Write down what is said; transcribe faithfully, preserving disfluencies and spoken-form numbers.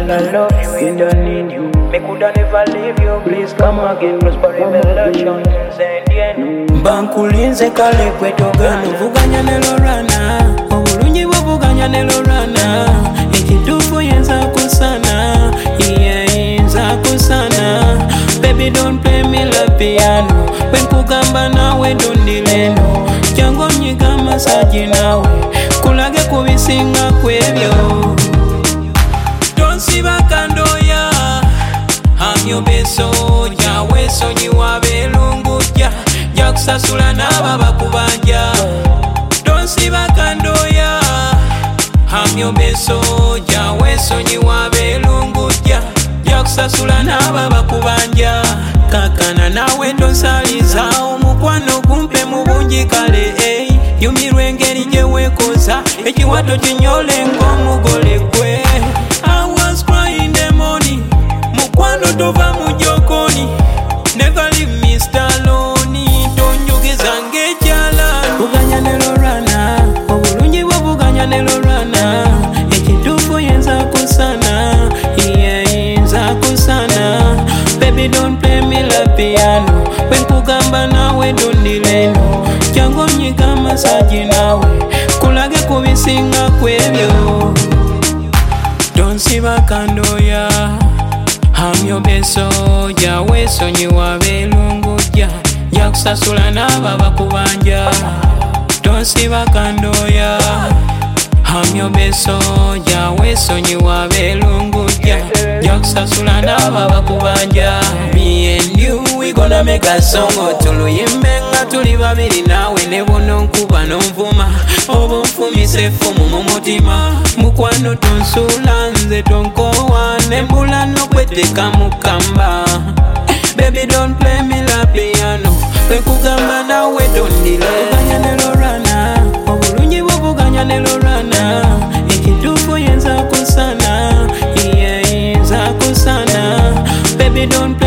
Girl, I love you, we don't need you. Me coulda never leave you, please come again. Prosper revelation, incendiano. Bankulinze kale kwetogano. Vuganya ne Lorana, obulungi bwo vuganya ne Lorana. Ekituufu yenza kusana, yeah yenza kusana. Baby don't play me la piano. Wenkugamba nawe dondileno. Jango nyiga masaji nawe, kulage kubisinga kwebyo. Don't see bakandoya, I'm your best soldier. Wesonyi wabelunguja, jakusasula n'ababa kubanja. Don't see bakandoya, I'm your best soldier. Wesonyi wabelunguja, jakusasula n'ababa kubanja. Kakana nawe tosaliza omukwano gumpe mu bungi kale, eh. Yumirwe engeri gye weekoza, ekiwato kinyole ng'omugole gwe. I was crying the morning, mukwano tova mu jokoni. Never leave me alone, tonjogeza ng'ekyala. Vuganya ne Lorana, obulungi bwo vuganya ne Lorana. Ekituufu yenza kusana, yeah yenza kusana. Baby don't play me la piano. Wenkugamba nawe dondileno. Jango nyiga masaji nawe, kulage kubisinga kwebyo. Don't see bakandoya, I'm your best soldier. Wesonyi wabelunguja, jakusasula n'ababa kubanja. Don't see bakandoya, I'm your best soldier. Wesonyi wabelunguja, jakusasula n'ababa kubanja. Me and you, we gonna make a song. Tuluyimbe nga tuli babiri nawe ne bono nkuba n'onvuma. Oba onfumise effumu mu mutima. Mukwano tonsula nze tonkowa, nembula n'okweteeka mu kkamba. Baby don't play me la piano. Wenkugamba nawe dondila. Vuganya ne Lorana, obulungi bwo vuganya ne Lorana. Ekituufu yenza kusana, yeah yenza kusana. Baby don't play